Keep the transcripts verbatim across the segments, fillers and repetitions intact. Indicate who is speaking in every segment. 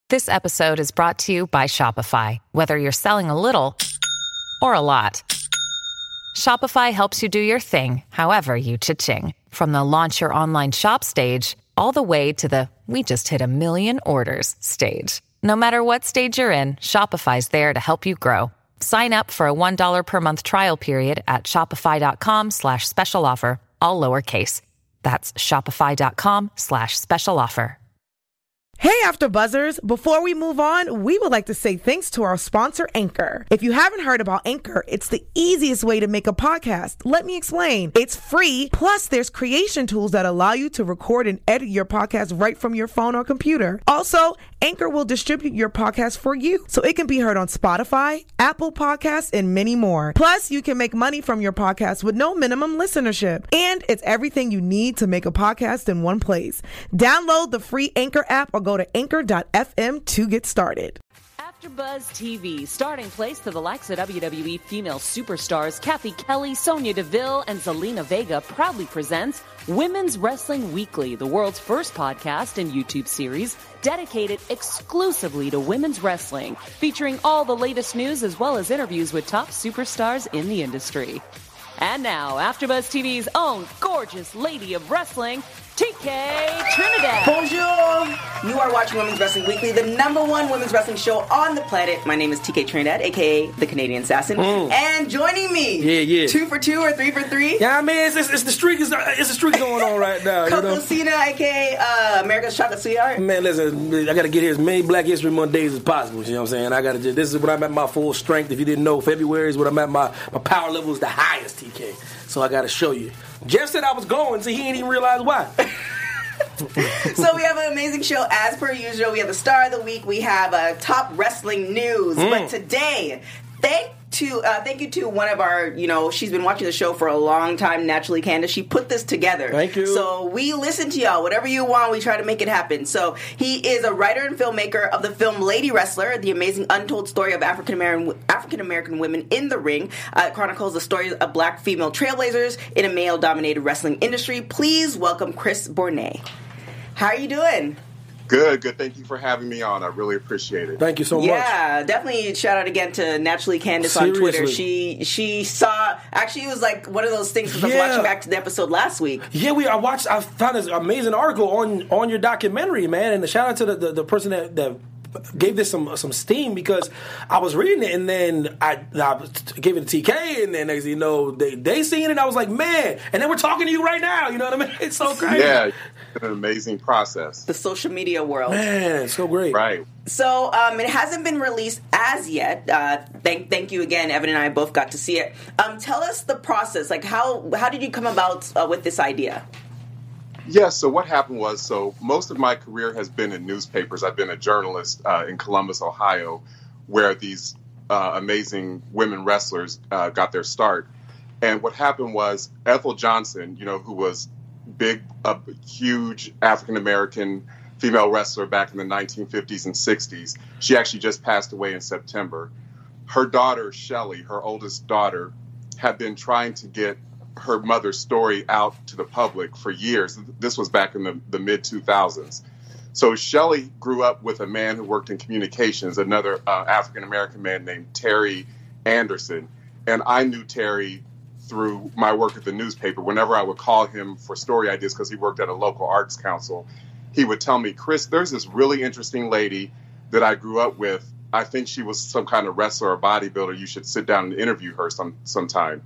Speaker 1: This episode is brought to you by Shopify. Whether you're selling a little or a lot, Shopify helps you do your thing, however you cha-ching. From the launch your online shop stage, all the way to the we just hit a million orders stage. No matter what stage you're in, Shopify's there to help you grow. Sign up for a one dollar per month trial period at shopify.com slash special offer, all lowercase. That's shopify.com slash special offer.
Speaker 2: Hey, After Buzzers, before we move on, we would like to say thanks to our sponsor, Anchor. If you haven't heard about Anchor, it's the easiest way to make a podcast. Let me explain. It's free, plus there's creation tools that allow you to record and edit your podcast right from your phone or computer. Also, Anchor will distribute your podcast for you, so it can be heard on Spotify, Apple Podcasts, and many more. Plus, you can make money from your podcast with no minimum listenership. And it's everything you need to make a podcast in one place. Download the free Anchor app or go to anchor dot f m to get started.
Speaker 3: AfterBuzz T V, starting place to the likes of W W E female superstars Kathy Kelly, Sonya Deville, and Zelina Vega, proudly presents Women's Wrestling Weekly, the world's first podcast and YouTube series dedicated exclusively to women's wrestling, featuring all the latest news as well as interviews with top superstars in the industry. And now, AfterBuzz T V's own gorgeous lady of wrestling, T K Trinidad.
Speaker 4: Bonjour! You are watching Women's Wrestling Weekly, the number one women's wrestling show on the planet. My name is T K Trinidad, a k a the Canadian Assassin. Mm. And joining me,
Speaker 5: yeah, yeah.
Speaker 4: two for two or three for three.
Speaker 5: Yeah, I mean, it's, it's, it's the streak is it's the streak going on right now.
Speaker 4: Coco
Speaker 5: you know?
Speaker 4: Cena, a k a Uh, America's Chocolate Sweetheart.
Speaker 5: Man, listen, I got to get here as many Black History Month days as possible. You know what I'm saying? I got to just, this is when I'm at my full strength. If you didn't know, February is when I'm at my, my power level is the highest, T K. So I got to show you. Jeff said I was going, so he didn't even realize why.
Speaker 4: So we have an amazing show as per usual. We have the star of the week. We have uh, top wrestling news. Mm. But today, thank to uh, thank you to one of our, you know, she's been watching the show for a long time, Naturally Candace. She put this together.
Speaker 5: Thank you.
Speaker 4: So we listen to y'all. Whatever you want, we try to make it happen. So he is a writer and filmmaker of the film Lady Wrestler, the amazing untold story of African American African American women in the ring. Uh, it chronicles the stories of black female trailblazers in a male-dominated wrestling industry. Please welcome Chris Bournea. How are you doing?
Speaker 6: Good, good. Thank you for having me on. I really appreciate it.
Speaker 5: Thank you so
Speaker 4: yeah,
Speaker 5: much.
Speaker 4: Yeah, definitely shout out again to Naturally Candace
Speaker 5: Seriously.
Speaker 4: on Twitter. She she saw, actually it was like one of those things because
Speaker 5: yeah.
Speaker 4: I was watching back to the episode last week.
Speaker 5: Yeah, we I watched, I found this amazing article on on your documentary, man, and a shout out to the, the, the person that, that gave this some some steam because I was reading it and then I, I gave it to T K and then next thing you know they they seen it and I was like, man, and then we're talking to you right now, you know what I mean? It's so crazy.
Speaker 6: Yeah, it's an amazing process.
Speaker 4: The social media world.
Speaker 5: Man, it's so great.
Speaker 6: Right.
Speaker 4: So um, it hasn't been released as yet. Uh, thank thank you again. Evan and I both got to see it. Um, tell us the process. Like how how did you come about uh, with this idea?
Speaker 6: Yeah, so what happened was, so most of my career has been in newspapers. I've been a journalist uh, in Columbus, Ohio, where these uh, amazing women wrestlers uh, got their start. And what happened was Ethel Johnson, you know, who was big, a huge African-American female wrestler back in the nineteen fifties and sixties, she actually just passed away in September. Her daughter, Shelly, her oldest daughter, had been trying to get her mother's story out to the public for years. This was back in the, the mid two thousands. So Shelly grew up with a man who worked in communications, another uh, African-American man named Terry Anderson. And I knew Terry through my work at the newspaper. Whenever I would call him for story ideas, because he worked at a local arts council, he would tell me, Chris, there's this really interesting lady that I grew up with. I think she was some kind of wrestler or bodybuilder. You should sit down and interview her some sometime.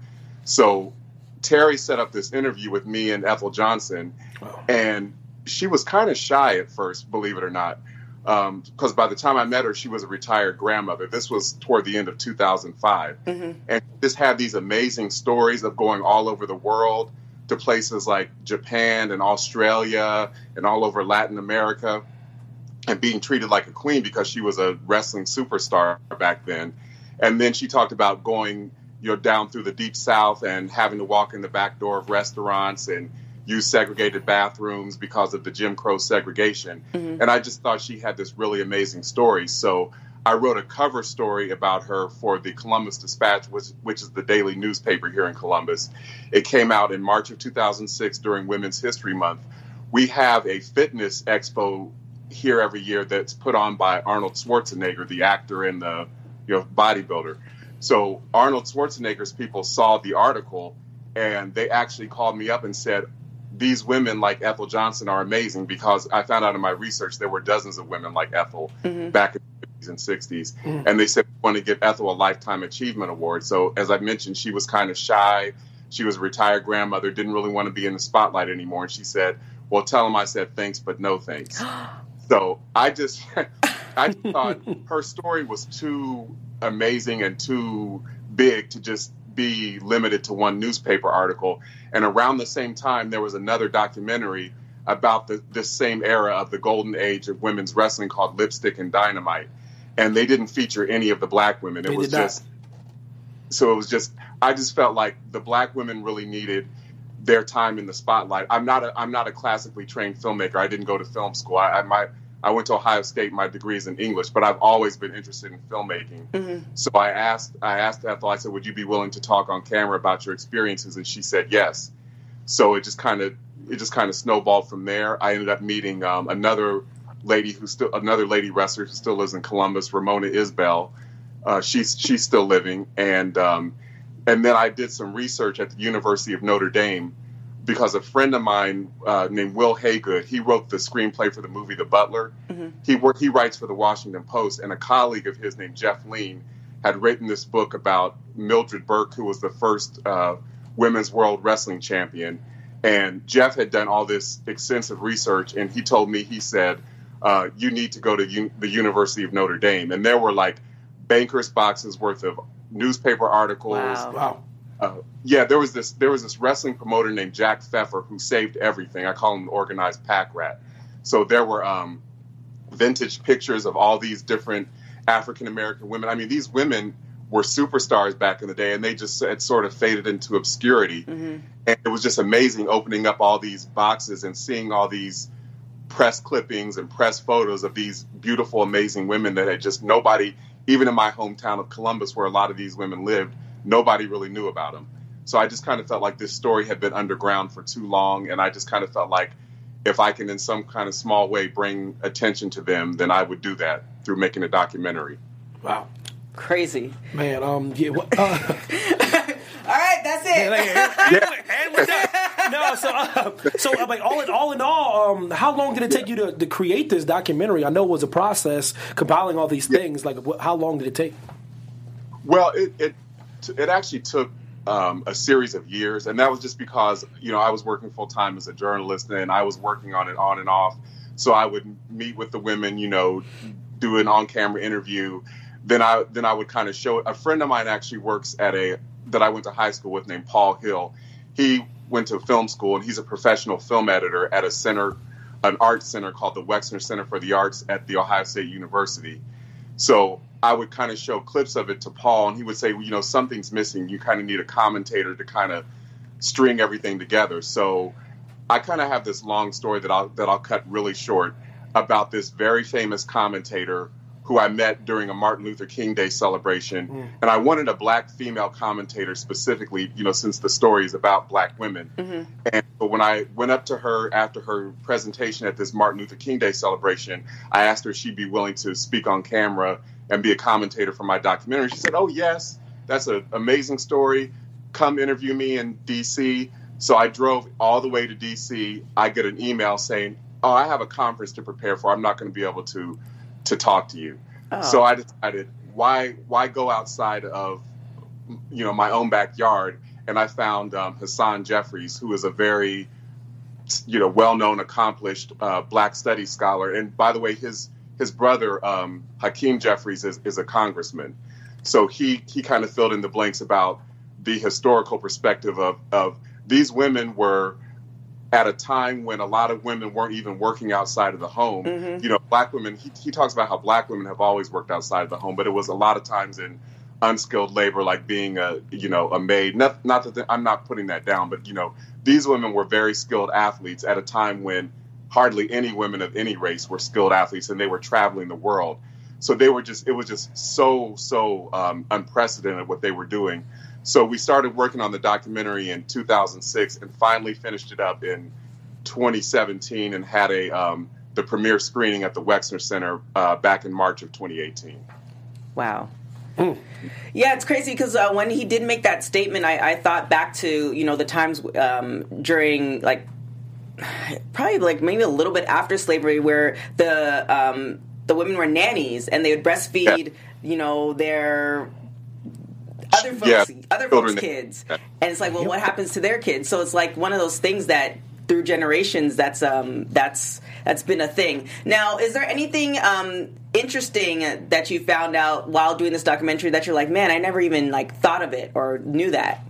Speaker 6: So Terry set up this interview with me and Ethel Johnson, wow. and she was kind of shy at first, believe it or not, because um, by the time I met her, she was a retired grandmother. This was toward the end of two thousand five, mm-hmm. and just had these amazing stories of going all over the world to places like Japan and Australia and all over Latin America, and being treated like a queen because she was a wrestling superstar back then. And then she talked about going you know, down through the deep south and having to walk in the back door of restaurants and use segregated bathrooms because of the Jim Crow segregation. Mm-hmm. And I just thought she had this really amazing story. So I wrote a cover story about her for the Columbus Dispatch, which, which is the daily newspaper here in Columbus. It came out in March of two thousand six during Women's History Month. We have a fitness expo here every year that's put on by Arnold Schwarzenegger, the actor and the you know bodybuilder. So Arnold Schwarzenegger's people saw the article, and they actually called me up and said, these women like Ethel Johnson are amazing, because I found out in my research there were dozens of women like Ethel mm-hmm. back in the fifties and sixties. Mm-hmm. And they said, we want to give Ethel a Lifetime Achievement Award. So as I mentioned, she was kind of shy. She was a retired grandmother, didn't really want to be in the spotlight anymore. And she said, well, tell them I said thanks, but no thanks. So I just, I thought her story was too amazing and too big to just be limited to one newspaper article. And around the same time, there was another documentary about the, this same era of the golden age of women's wrestling called Lipstick and Dynamite. And they didn't feature any of the black women. It
Speaker 5: they
Speaker 6: was just, so it was just, I just felt like the black women really needed their time in the spotlight. I'm not a, I'm not a classically trained filmmaker. I didn't go to film school. I, I my, I went to Ohio State. My degree is in English, but I've always been interested in filmmaking. Mm-hmm. So I asked, I asked Ethel, I said, would you be willing to talk on camera about your experiences? And she said, yes. So it just kind of, it just kind of snowballed from there. I ended up meeting um, another lady who's still, another lady wrestler who still lives in Columbus, Ramona Isbell. Uh, she's, she's still living. And, um, and then I did some research at the University of Notre Dame, because a friend of mine uh, named Will Haygood, he wrote the screenplay for the movie The Butler. Mm-hmm. He work, he writes for the Washington Post, and a colleague of his named Jeff Lean had written this book about Mildred Burke, who was the first uh, women's world wrestling champion. And Jeff had done all this extensive research, and he told me, he said, uh, you need to go to un- the University of Notre Dame. And there were like banker's boxes worth of newspaper articles.
Speaker 5: Wow. wow.
Speaker 6: Uh, yeah, there was this there was this wrestling promoter named Jack Pfeffer who saved everything. I call him the organized pack rat. So there were um, vintage pictures of all these different African American women. I mean, these women were superstars back in the day, and they just had sort of faded into obscurity. Mm-hmm. And it was just amazing opening up all these boxes and seeing all these press clippings and press photos of these beautiful, amazing women that had just nobody, even in my hometown of Columbus, where a lot of these women lived, nobody really knew about them. So I just kind of felt like this story had been underground for too long. And I just kind of felt like if I can in some kind of small way bring attention to them, then I would do that through making a documentary.
Speaker 5: Wow.
Speaker 4: Crazy.
Speaker 5: Man, um, yeah. Well, uh,
Speaker 4: all right, that's it.
Speaker 5: Yeah, yeah, yeah. And with that, no, so, uh, so uh, like all in all, in all um, how long did it take you to, to create this documentary? I know it was a process compiling all these things. Like, what, how long did it take?
Speaker 6: Well, it, it It actually took um, a series of years, and that was just because, you know, I was working full time as a journalist, and I was working on it on and off. So I would meet with the women, you know, do an on-camera interview. Then I then I would kind of show it. A friend of mine actually works at a that I went to high school with named Paul Hill. He went to film school, and he's a professional film editor at a center, an art center called the Wexner Center for the Arts at the Ohio State University. So I would kind of show clips of it to Paul, and he would say, well, you know, something's missing. You kind of need a commentator to kind of string everything together. So I kind of have this long story that I'll that I'll cut really short about this very famous commentator who I met during a Martin Luther King Day celebration. Mm. And I wanted a black female commentator specifically, you know, since the story is about black women. Mm-hmm. And but when I went up to her after her presentation at this Martin Luther King Day celebration, I asked her if she'd be willing to speak on camera and be a commentator for my documentary. She said, oh, yes, that's an amazing story. Come interview me in D C. So I drove all the way to D C. I get an email saying, oh, I have a conference to prepare for. I'm not going to be able to to talk to you. Oh. So I decided, why why go outside of, you know, my own backyard? And I found um, Hassan Jeffries, who is a very, you know, well-known, accomplished uh, black studies scholar. And by the way, his his brother, um, Hakeem Jeffries, is, is a congressman. So he, he kind of filled in the blanks about the historical perspective of, of these women were at a time when a lot of women weren't even working outside of the home. Mm-hmm. You know, black women, he, he talks about how black women have always worked outside of the home, but it was a lot of times in unskilled labor, like being a, you know, a maid. Not, not that the, I'm not putting that down, but, you know, these women were very skilled athletes at a time when hardly any women of any race were skilled athletes, and they were traveling the world. So they were just, it was just so, so um, unprecedented what they were doing. So we started working on the documentary in two thousand six and finally finished it up in twenty seventeen and had a um, the premiere screening at the Wexner Center uh, back in March of twenty eighteen.
Speaker 4: Wow. Mm. Yeah, it's crazy because uh, when he did make that statement, I, I thought back to, you know, the times um, during, like, probably like maybe a little bit after slavery where the um, the women were nannies and they would breastfeed, yeah. you know, their other folks, yeah. other folks' kids. Yeah. And it's like, well, what happens to their kids? So it's like one of those things that through generations, that's um, that's that's been a thing. Now, is there anything um, interesting that you found out while doing this documentary that you're like, man, I never even like thought of it or knew that?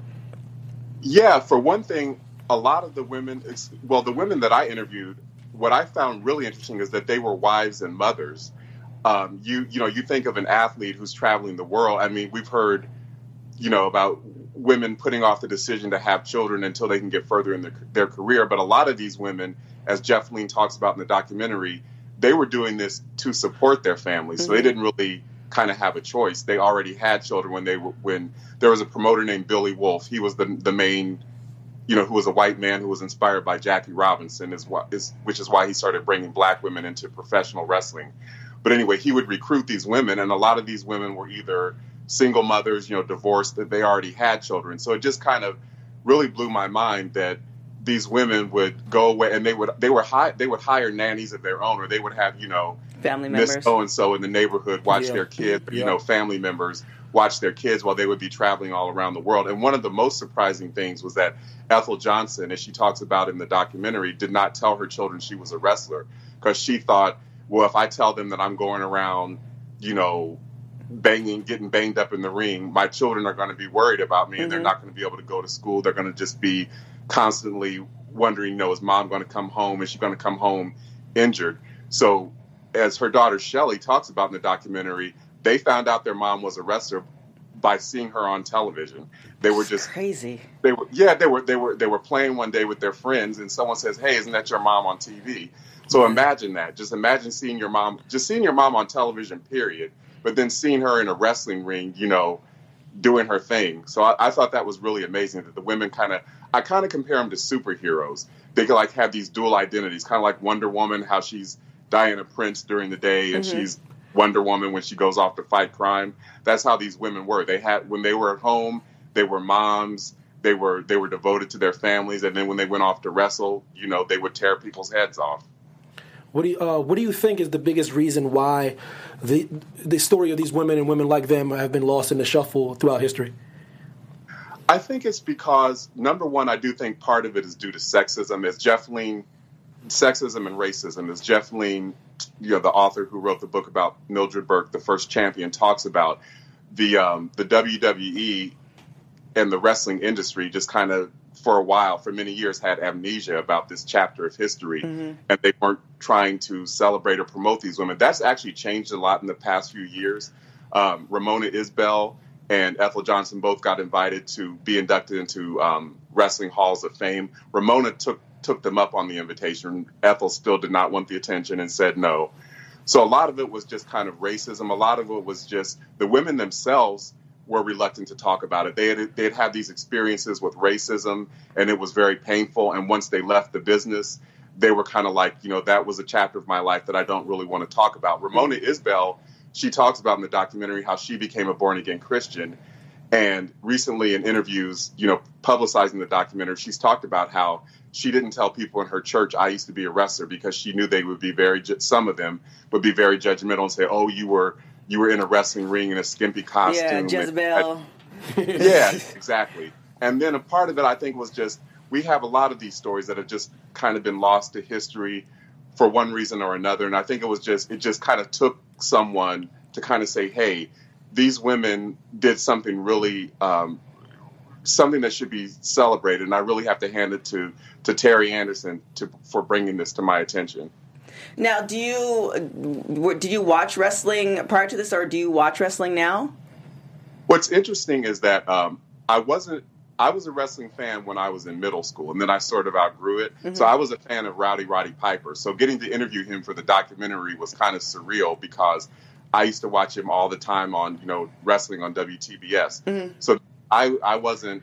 Speaker 6: Yeah, for one thing, a lot of the women, well, the women that I interviewed, what I found really interesting is that they were wives and mothers. Um, you you know, you think of an athlete who's traveling the world. I mean, we've heard, you know, about women putting off the decision to have children until they can get further in their, their career. But a lot of these women, as Jeff Lean talks about in the documentary, they were doing this to support their families. Mm-hmm. So they didn't really kind of have a choice. They already had children when they were, when there was a promoter named Billy Wolf. He was the the main, you know, who was a white man who was inspired by Jackie Robinson, is what is which is why he started bringing black women into professional wrestling. But anyway, he would recruit these women, and a lot of these women were either single mothers, you know, divorced, that they already had children. So it just kind of really blew my mind that these women would go away and they would they were hi- they would hire nannies of their own, or they would have, you know,
Speaker 4: family members,
Speaker 6: Miss so and so in the neighborhood watch yeah. their kids, yeah. you know, family members watch their kids while they would be traveling all around the world. And one of the most surprising things was that Ethel Johnson, as she talks about in the documentary, did not tell her children she was a wrestler, because she thought, well, if I tell them that I'm going around, you know, banging, getting banged up in the ring, my children are going to be worried about me, and mm-hmm. they're not going to be able to go to school. They're going to just be constantly wondering, you know, is mom going to come home? Is she going to come home injured? So as her daughter Shelly talks about in the documentary, they found out their mom was a wrestler by seeing her on television. They were just
Speaker 4: crazy.
Speaker 6: They were, yeah, they were, they were, they were playing one day with their friends, and someone says, "Hey, isn't that your mom on T V?" So imagine that. Just imagine seeing your mom, just seeing your mom on television, period. But then seeing her in a wrestling ring, you know, doing her thing. So I, I thought that was really amazing that the women kind of, I kind of compare them to superheroes. They could like have these dual identities, kind of like Wonder Woman, how she's Diana Prince during the day and mm-hmm. she's Wonder Woman when she goes off to fight crime. That's how these women were. They had, when they were at home, they were moms. They were they were devoted to their families, and then when they went off to wrestle, you know, they would tear people's heads off.
Speaker 5: What do you uh, What do you think is the biggest reason why the the story of these women and women like them have been lost in the shuffle throughout history?
Speaker 6: I think it's because, number one, I do think part of it is due to sexism. As Jeff Lean, sexism and racism, as Jeff Lean, you know, the author who wrote the book about Mildred Burke, the first champion, talks about, the um, the W W E and the wrestling industry just kind of, for a while, for many years, had amnesia about this chapter of history, mm-hmm. and they weren't trying to celebrate or promote these women. That's actually changed a lot in the past few years. Um, Ramona Isbell and Ethel Johnson both got invited to be inducted into um, Wrestling Halls of Fame. Ramona took took them up on the invitation. Ethel still did not want the attention and said no. So a lot of it was just kind of racism. A lot of it was just the women themselves were reluctant to talk about it. They had, they had had these experiences with racism, and it was very painful. And once they left the business, they were kind of like, you know, that was a chapter of my life that I don't really want to talk about. Ramona Isbell, she talks about in the documentary how she became a born-again Christian. And recently in interviews, you know, publicizing the documentary, she's talked about how she didn't tell people in her church, I used to be a wrestler, because she knew they would be very, some of them would be very judgmental and say, oh, you were you were in a wrestling ring in a skimpy costume.
Speaker 4: Yeah, Jezebel.
Speaker 6: Yeah, exactly. And then a part of it, I think, was just, we have a lot of these stories that have just kind of been lost to history for one reason or another. And I think it was just, it just kind of took someone to kind of say, hey, these women did something really, um, something that should be celebrated. And I really have to hand it to, to Terry Anderson to, for bringing this to my attention.
Speaker 4: Now, do you did you watch wrestling prior to this, or do you watch wrestling now?
Speaker 6: What's interesting is that um, I wasn't. I was a wrestling fan when I was in middle school, and then I sort of outgrew it. Mm-hmm. So I was a fan of Rowdy Roddy Piper. So getting to interview him for the documentary was kind of surreal, because I used to watch him all the time on, you know, wrestling on W T B S. Mm-hmm. So I, I wasn't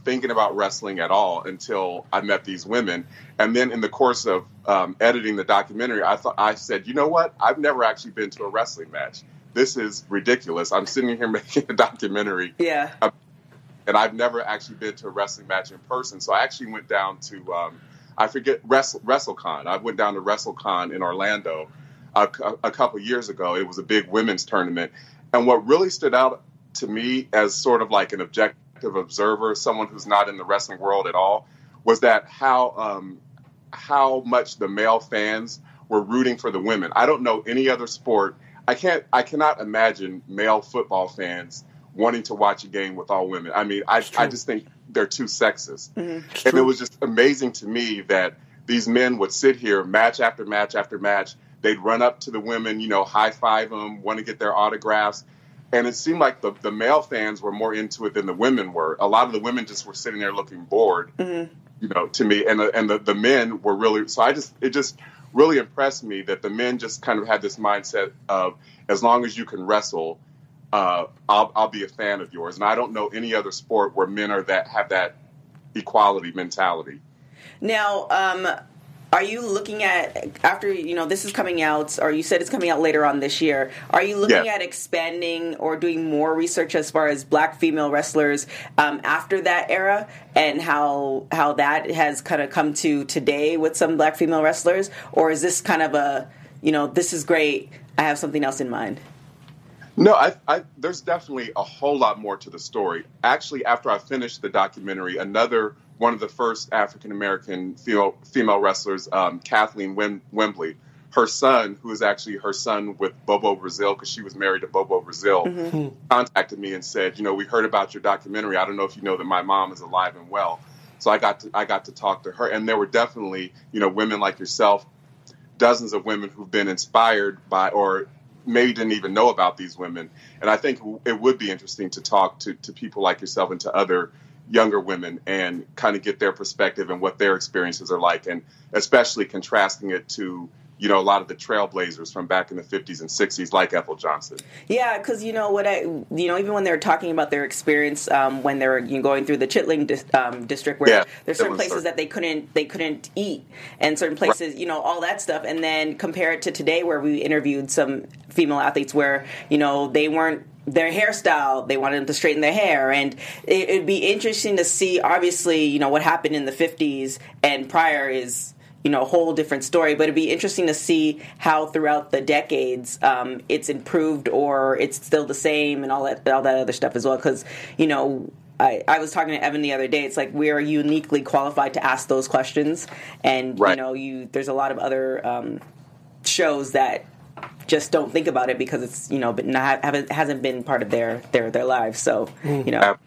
Speaker 6: thinking about wrestling at all until I met these women. And then in the course of um, editing the documentary, I thought I said, you know what? I've never actually been to a wrestling match. This is ridiculous. I'm sitting here making a documentary.
Speaker 4: Yeah.
Speaker 6: Uh, and I've never actually been to a wrestling match in person. So I actually went down to, um, I forget, Wrestle, WrestleCon. I went down to WrestleCon in Orlando a, a couple years ago. It was a big women's tournament. And what really stood out to me as sort of like an objective observer, someone who's not in the wrestling world at all, was that how um, how much the male fans were rooting for the women. I don't know any other sport. I can't. I cannot imagine male football fans wanting to watch a game with all women. I mean, I I just think they're too sexist. Mm-hmm. And it was just amazing to me that these men would sit here match after match after match. They'd run up to the women, you know, high five them, want to get their autographs. And it seemed like the, the male fans were more into it than the women were. A lot of the women just were sitting there looking bored, mm-hmm. you know, to me. And the, and the, the men were really, so I just, it just really impressed me that the men just kind of had this mindset of, as long as you can wrestle, uh, I'll, I'll be a fan of yours. And I don't know any other sport where men are that, have that equality mentality.
Speaker 4: Now, um, are you looking at, after, you know, this is coming out, or you said it's coming out later on this year, are you looking yeah. at expanding or doing more research as far as black female wrestlers um, after that era, and how how that has kind of come to today with some black female wrestlers? Or is this kind of a, you know, this is great, I have something else in mind?
Speaker 6: No, I, I, there's definitely a whole lot more to the story. Actually, after I finished the documentary, another one of the first African-American female, female wrestlers, um, Kathleen Wem- Wembley, her son, who is actually her son with Bobo Brazil, because she was married to Bobo Brazil, mm-hmm. contacted me and said, you know, we heard about your documentary. I don't know if you know that my mom is alive and well. So I got to, I got to talk to her. And there were definitely, you know, women like yourself, dozens of women who've been inspired by, or maybe didn't even know about these women. And I think it would be interesting to talk to, to people like yourself and to other younger women and kind of get their perspective and what their experiences are like, and especially contrasting it to, you know, a lot of the trailblazers from back in the fifties and sixties, like Ethel Johnson.
Speaker 4: Yeah, because, you know, what I, you know, even when they were talking about their experience um, when they were you know, going through the Chitlin dis- um, district, where yeah, there's certain places certain. that they couldn't they couldn't eat, and certain places, right. you know, all that stuff, and then compare it to today, where we interviewed some female athletes where, you know, they weren't, their hairstyle, they wanted them to straighten their hair, and it, it'd be interesting to see, obviously, you know, what happened in the fifties and prior is, you know, a whole different story, but it'd be interesting to see how throughout the decades um, it's improved or it's still the same and all that all that other stuff as well, because, you know, I, I was talking to Evan the other day. It's like we are uniquely qualified to ask those questions, and, right. you know, you there's a lot of other um, shows that just don't think about it because it's, you know, but not haven't hasn't been part of their their their lives. So, you know.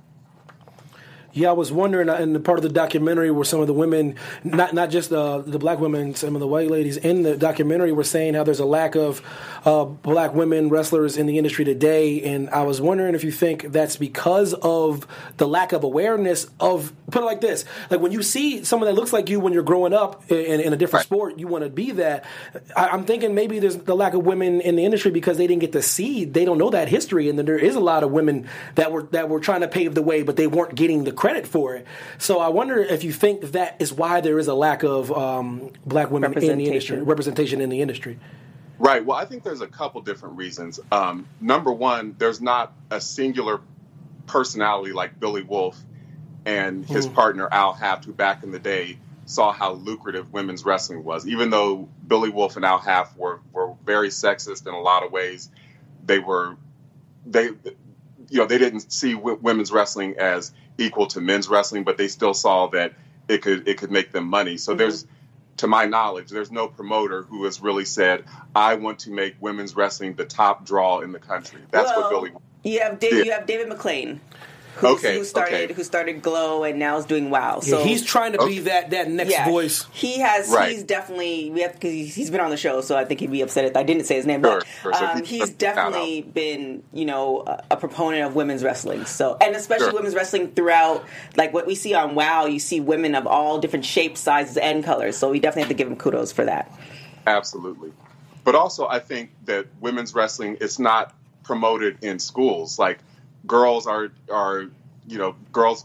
Speaker 5: Yeah, I was wondering, in the part of the documentary where some of the women, not not just the the black women, some of the white ladies in the documentary were saying how there's a lack of uh, black women wrestlers in the industry today, and I was wondering if you think that's because of the lack of awareness of, put it like this, like when you see someone that looks like you when you're growing up in, in a different right. sport, you want to be that. I, I'm thinking maybe there's the lack of women in the industry because they didn't get to see, they don't know that history, and then there is a lot of women that were that were trying to pave the way, but they weren't getting the credit for it. So I wonder if you think that is why there is a lack of um, black women in the industry, representation in the industry.
Speaker 6: Right. Well, I think there's a couple different reasons. Um, number one, there's not a singular personality like Billy Wolf and his mm. partner Al Haft, who back in the day saw how lucrative women's wrestling was. Even though Billy Wolf and Al Haft were, were very sexist in a lot of ways, they were, they, you know, they didn't see w- women's wrestling as equal to men's wrestling, but they still saw that it could it could make them money. So mm-hmm. there's, to my knowledge, there's no promoter who has really said, I want to make women's wrestling the top draw in the country. That's well, what Billy.
Speaker 4: You have David, you have David McClain. Who's, okay, who started okay. who started Glow and now is doing WoW. So
Speaker 5: yeah, he's trying to okay. be that, that next
Speaker 4: yeah,
Speaker 5: voice.
Speaker 4: He has. Right. He's definitely we have because he's, he's been on the show, so I think he'd be upset if I didn't say his name.
Speaker 6: Sure,
Speaker 4: but
Speaker 6: sure. So
Speaker 4: um, he's definitely been, you know, a, a proponent of women's wrestling. So and especially sure. women's wrestling throughout, like what we see on WoW. You see women of all different shapes, sizes, and colors. So we definitely have to give him kudos for that.
Speaker 6: Absolutely, but also I think that women's wrestling is not promoted in schools. Like girls are are. You know, girls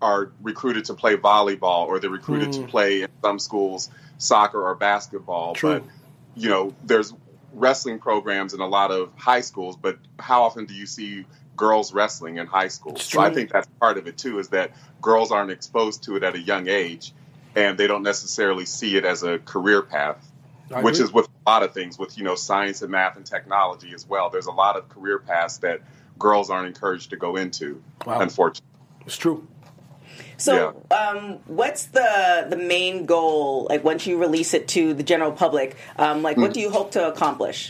Speaker 6: are recruited to play volleyball, or they're recruited mm. to play in some schools soccer or basketball.
Speaker 5: True.
Speaker 6: But, you know, there's wrestling programs in a lot of high schools, but how often do you see girls wrestling in high school? So I think that's part of it too, is that girls aren't exposed to it at a young age, and they don't necessarily see it as a career path, I which agree. is with a lot of things, with, you know, science and math and technology as well. There's a lot of career paths that girls aren't encouraged to go into, wow. unfortunately.
Speaker 5: It's true.
Speaker 4: So, yeah. um, what's the the main goal? Like, once you release it to the general public, um, like, what mm. do you hope to accomplish?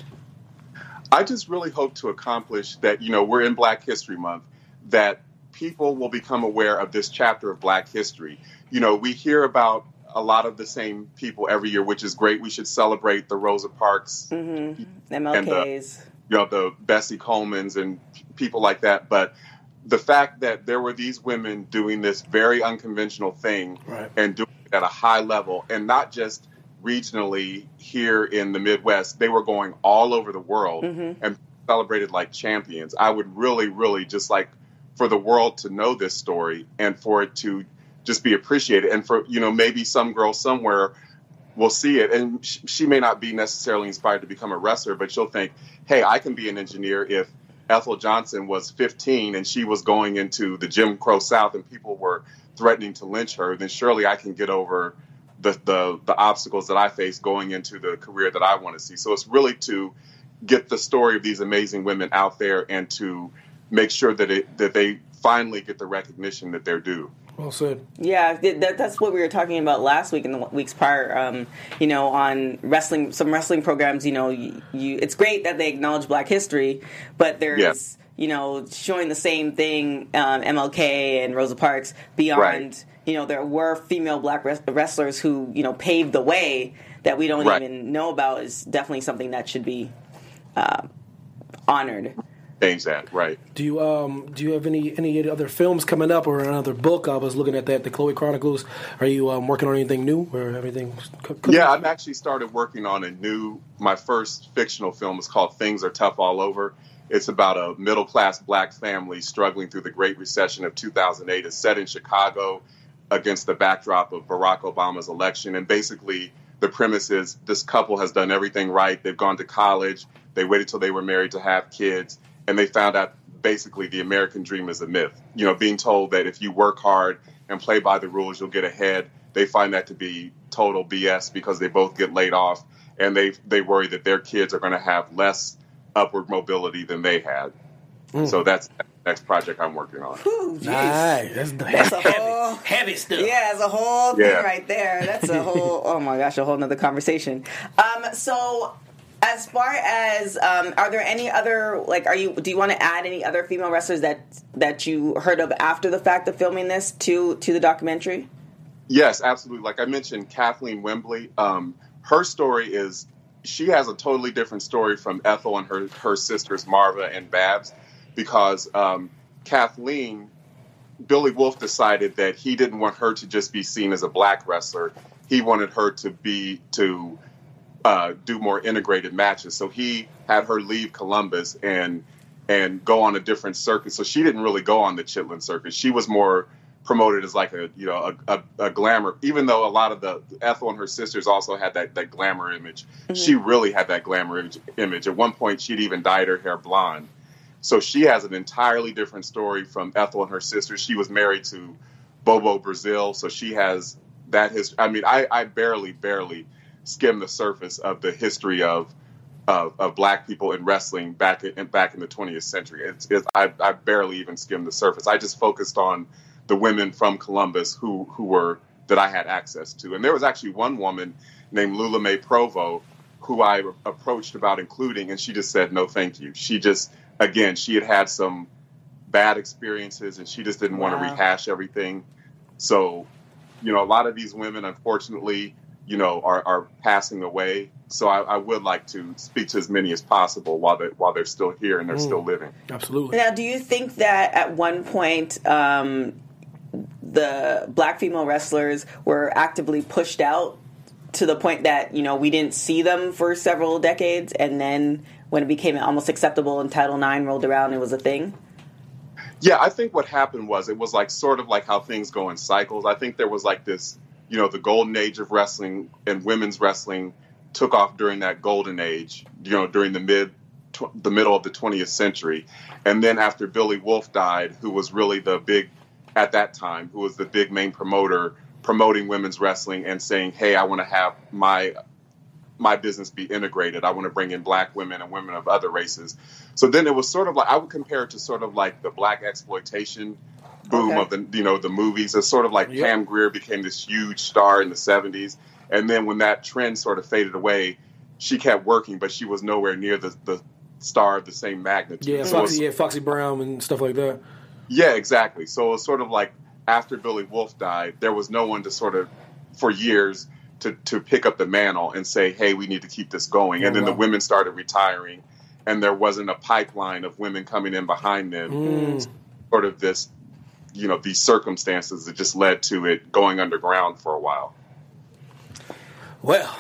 Speaker 6: I just really hope to accomplish that. You know, we're in Black History Month. That people will become aware of this chapter of Black history. You know, we hear about a lot of the same people every year, which is great. We should celebrate the Rosa Parks,
Speaker 4: mm-hmm. M L Ks,
Speaker 6: and the, you know, the Bessie Colemans and people like that. But the fact that there were these women doing this very unconventional thing, right. and doing it at a high level, and not just regionally here in the Midwest, they were going all over the world mm-hmm. and celebrated like champions. I would really, really just like for the world to know this story and for it to just be appreciated. And for, you know, maybe some girl somewhere will see it, and sh- she may not be necessarily inspired to become a wrestler, but she'll think, hey, I can be an engineer if Ethel Johnson was fifteen and she was going into the Jim Crow South and people were threatening to lynch her, then surely I can get over the, the, the obstacles that I face going into the career that I want to see. So it's really to get the story of these amazing women out there and to make sure that it that they finally get the recognition that they're due.
Speaker 5: Well said.
Speaker 4: Yeah, that, that's what we were talking about last week and the weeks prior. Um, you know, on wrestling, some wrestling programs. You know, you, you it's great that they acknowledge Black history, but there's yeah. you know showing the same thing, um, M L K and Rosa Parks beyond. Right. You know, there were female Black wrestlers who you know paved the way that we don't right. even know about. Is definitely something that should be uh, honored.
Speaker 6: Change that, right?
Speaker 5: Do you um do you have any any other films coming up or another book? I was looking at that, the Chloe Chronicles. Are you um, working on anything new or everything?
Speaker 6: Yeah, I've actually started working on a new. My first fictional film is called Things Are Tough All Over. It's about a middle class Black family struggling through the Great Recession of two thousand eight. It's set in Chicago against the backdrop of Barack Obama's election, and basically the premise is this couple has done everything right. They've gone to college. They waited till they were married to have kids. And they found out basically the American dream is a myth. You know, being told that if you work hard and play by the rules, you'll get ahead. They find that to be total B S because they both get laid off. And they they worry that their kids are going to have less upward mobility than they had. Mm. So that's the next project I'm working on.
Speaker 4: Ooh,
Speaker 5: nice. That's,
Speaker 4: that's a
Speaker 5: heavy,
Speaker 4: whole,
Speaker 5: heavy stuff.
Speaker 4: Yeah, it's a whole
Speaker 6: yeah.
Speaker 4: thing right there. That's a whole, oh my gosh, a whole nother conversation. Um, so... As far as, um, are there any other, like, are you, do you want to add any other female wrestlers that that you heard of after the fact of filming this to, to the documentary?
Speaker 6: Yes, absolutely. Like I mentioned, Kathleen Wembley, um, her story is, she has a totally different story from Ethel and her, her sisters Marva and Babs, because um, Kathleen, Billy Wolf decided that he didn't want her to just be seen as a Black wrestler. He wanted her to be, to... Uh, do more integrated matches. So he had her leave Columbus and and go on a different circuit. So she didn't really go on the Chitlin circuit. She was more promoted as like a you know a, a, a glamour. Even though a lot of the Ethel and her sisters also had that, that glamour image, mm-hmm. she really had that glamour image, image. At one point, she'd even dyed her hair blonde. So she has an entirely different story from Ethel and her sisters. She was married to Bobo Brazil, so she has that history. I mean, I, I barely barely. skim the surface of the history of of, of Black people in wrestling back in back in the twentieth century. It's, it's I, I barely even skimmed the surface. I just focused on the women from Columbus who who were that I had access to. And there was actually one woman named Lula Mae Provo who I approached about including, and she just said no, thank you. She just again she had had some bad experiences, and she just didn't wow. want to rehash everything. So, you know, a lot of these women, unfortunately, you know, are, are passing away. So I, I would like to speak to as many as possible while they while they're still here and they're mm, still living.
Speaker 5: Absolutely.
Speaker 4: Now, do you think that at one point um, the Black female wrestlers were actively pushed out to the point that, you know, we didn't see them for several decades, and then when it became almost acceptable and Title nine rolled around, it was a thing?
Speaker 6: Yeah, I think what happened was it was like sort of like how things go in cycles. I think there was like this, you know, the golden age of wrestling and women's wrestling took off during that golden age, you know, during the mid, tw- the middle of the twentieth century. And then after Billy Wolf died, who was really the big, at that time, who was the big main promoter promoting women's wrestling and saying, hey, I want to have my my business be integrated. I want to bring in black women and women of other races. So then it was sort of like, I would compare it to sort of like the black exploitation boom
Speaker 4: Okay.
Speaker 6: of the, you know, the movies. It's sort of like
Speaker 5: Yeah.
Speaker 6: Pam Grier became this huge star in the seventies. And then when that trend sort of faded away, she kept working, but she was nowhere near the, the star of the same magnitude.
Speaker 5: Yeah,
Speaker 6: So
Speaker 5: Foxy,
Speaker 6: it's-
Speaker 5: yeah, Foxy Brown and stuff like that.
Speaker 6: yeah, exactly. So it was sort of like after Billy Wolf died, there was no one to sort of, for years, to, to pick up the mantle and say, hey, we need to keep this going. And
Speaker 5: Oh,
Speaker 6: then
Speaker 5: wow.
Speaker 6: the women started retiring, and there wasn't a pipeline of women coming in behind them.
Speaker 5: Mm.
Speaker 6: Sort of this, you know, these circumstances that just led to it going underground for a while.
Speaker 5: Well,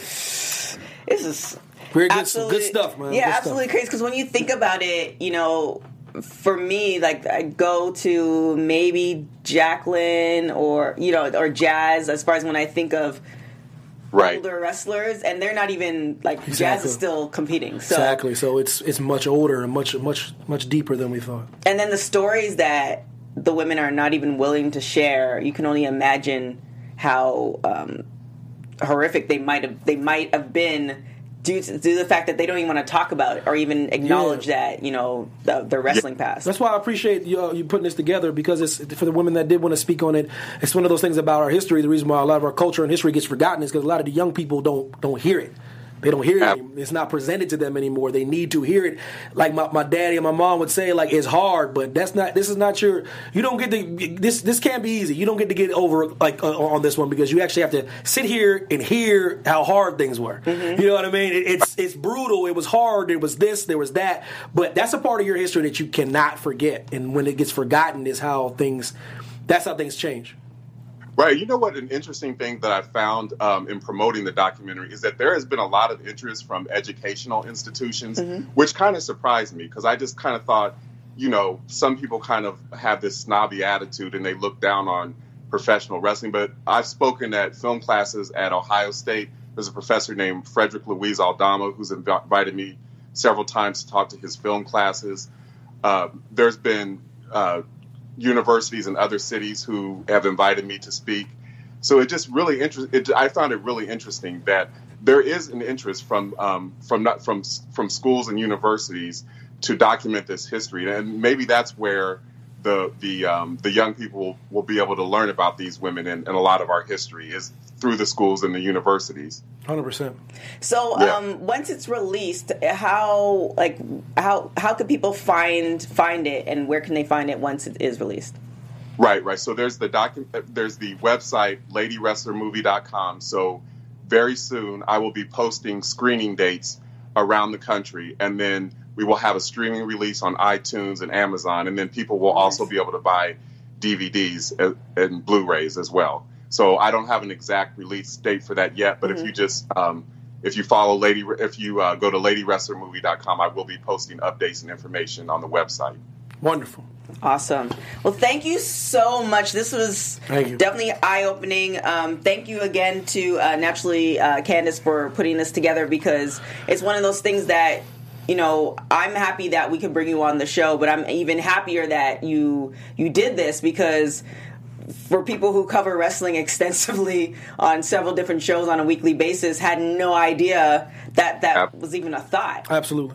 Speaker 4: This is
Speaker 5: very good, some
Speaker 4: absolutely
Speaker 5: good stuff, man.
Speaker 4: Yeah,
Speaker 5: Good
Speaker 4: absolutely
Speaker 5: stuff.
Speaker 4: crazy. Because when you think about it, you know, for me, like I go to maybe Jacqueline or you know or Jazz as far as when I think of
Speaker 6: Right.
Speaker 4: older wrestlers, and they're not even like Jazz
Speaker 5: Exactly.
Speaker 4: is still competing. So
Speaker 5: Exactly. So it's it's much older and much much much deeper than we thought.
Speaker 4: and then the stories that the women are not even willing to share, you can only imagine how um, horrific they might have they might have been due to, due to the fact that they don't even want to talk about it or even acknowledge
Speaker 5: Yeah.
Speaker 4: that you know the, their wrestling past.
Speaker 5: That's why I appreciate you, uh, you putting this together, because it's for the women that did want to speak on it. It's one of those things about our history. The reason why a lot of our culture and history gets forgotten is because a lot of the young people don't don't hear it. They don't hear it.
Speaker 6: Yep.
Speaker 5: anymore. It's not presented to them anymore. They need to hear it. Like my, my daddy and my mom would say, like, it's hard, but that's not. This is not your. You don't get to. This this can't be easy. You don't get to get over like uh, on this one, because you actually have to sit here and hear how hard things were. You know what I mean? It, it's it's brutal. It was hard. There was this. There was that. But that's a part of your history that you cannot forget. And when it gets forgotten, is how things. That's how things change.
Speaker 6: Right. You know what? An interesting thing that I found um, in promoting the documentary is that there has been a lot of interest from educational institutions, which kind of surprised me, because I just kind of thought, you know, some people kind of have this snobby attitude and they look down on professional wrestling. But I've spoken at film classes at Ohio State. There's a professor named Frederick Luis Aldama who's inv- invited me several times to talk to his film classes. Uh, there's been uh, universities in other cities who have invited me to speak. So it just really interest. It, I found it really interesting that there is an interest from um, from not from from schools and universities to document this history, and maybe that's where the the um, the young people will, will be able to learn about these women and, and a lot of our history is through the schools and the universities.
Speaker 5: one hundred percent.
Speaker 4: So
Speaker 6: Yeah.
Speaker 4: um, once it's released, how like how how can people find find it, and where can they find it once it is released?
Speaker 6: Right, right. So there's the docu- there's the website lady wrestler movie dot com. So very soon I will be posting screening dates around the country, and then we will have a streaming release on iTunes and Amazon, and then people will also be able to buy D V Ds and, and Blu-rays as well. So I don't have an exact release date for that yet, but if you just um, if you follow Lady, if you uh, go to lady wrestler movie dot com, I will be posting updates and information on the website.
Speaker 5: Wonderful.
Speaker 4: Awesome. Well, thank you so much. This was
Speaker 5: Thank you.
Speaker 4: definitely eye-opening. Um, thank you again to uh, Naturally uh, Candace for putting this together, because it's one of those things that, you know, I'm happy that we could bring you on the show, but I'm even happier that you you did this, because for people who cover wrestling extensively on several different shows on a weekly basis, had no idea that that
Speaker 6: Yep.
Speaker 4: was even a thought.
Speaker 5: Absolutely.